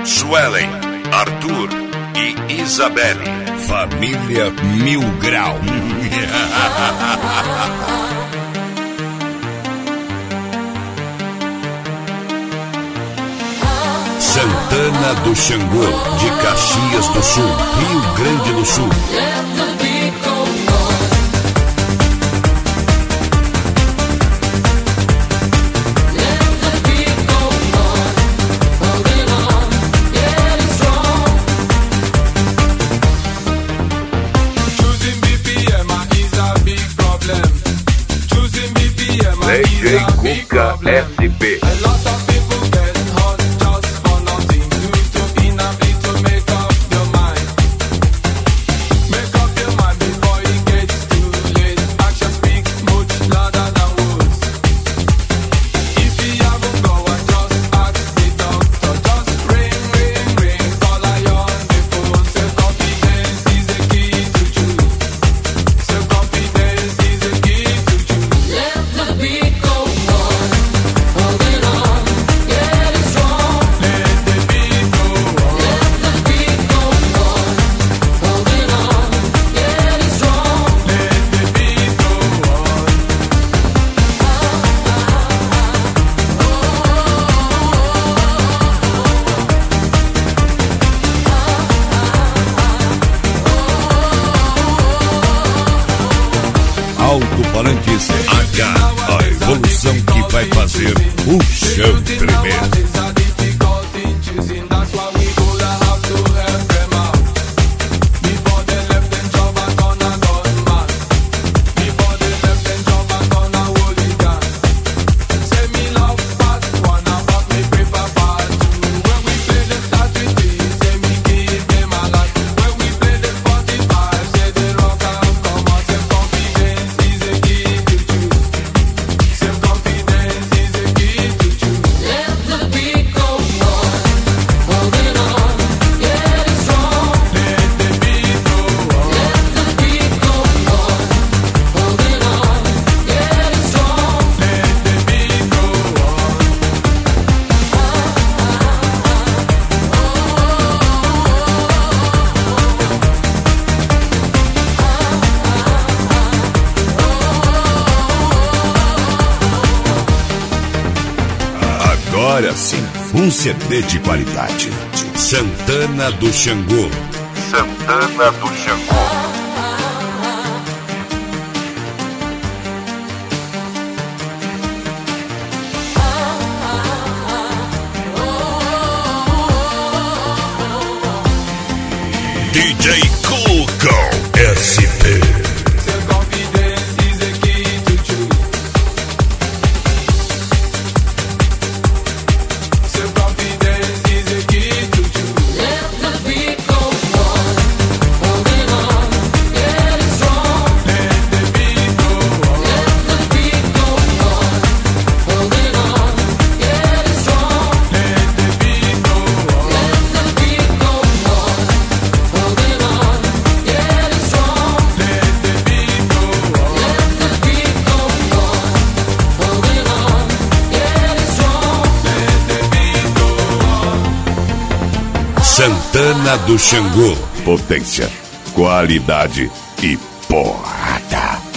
Suelen, Arthur e Isabelle. Família Mil Grau. Santana do Xangô, de Caxias do Sul, Rio Grande do Sul. DJ Cuca SP. Alto-falantes H, a evolução que vai fazer o chão tremer. Agora sim, um CD de qualidade. Santana do Xangô. Santana do Xangô. DJ Cuca SP. Santana do Xangô. Potência, qualidade e porrada.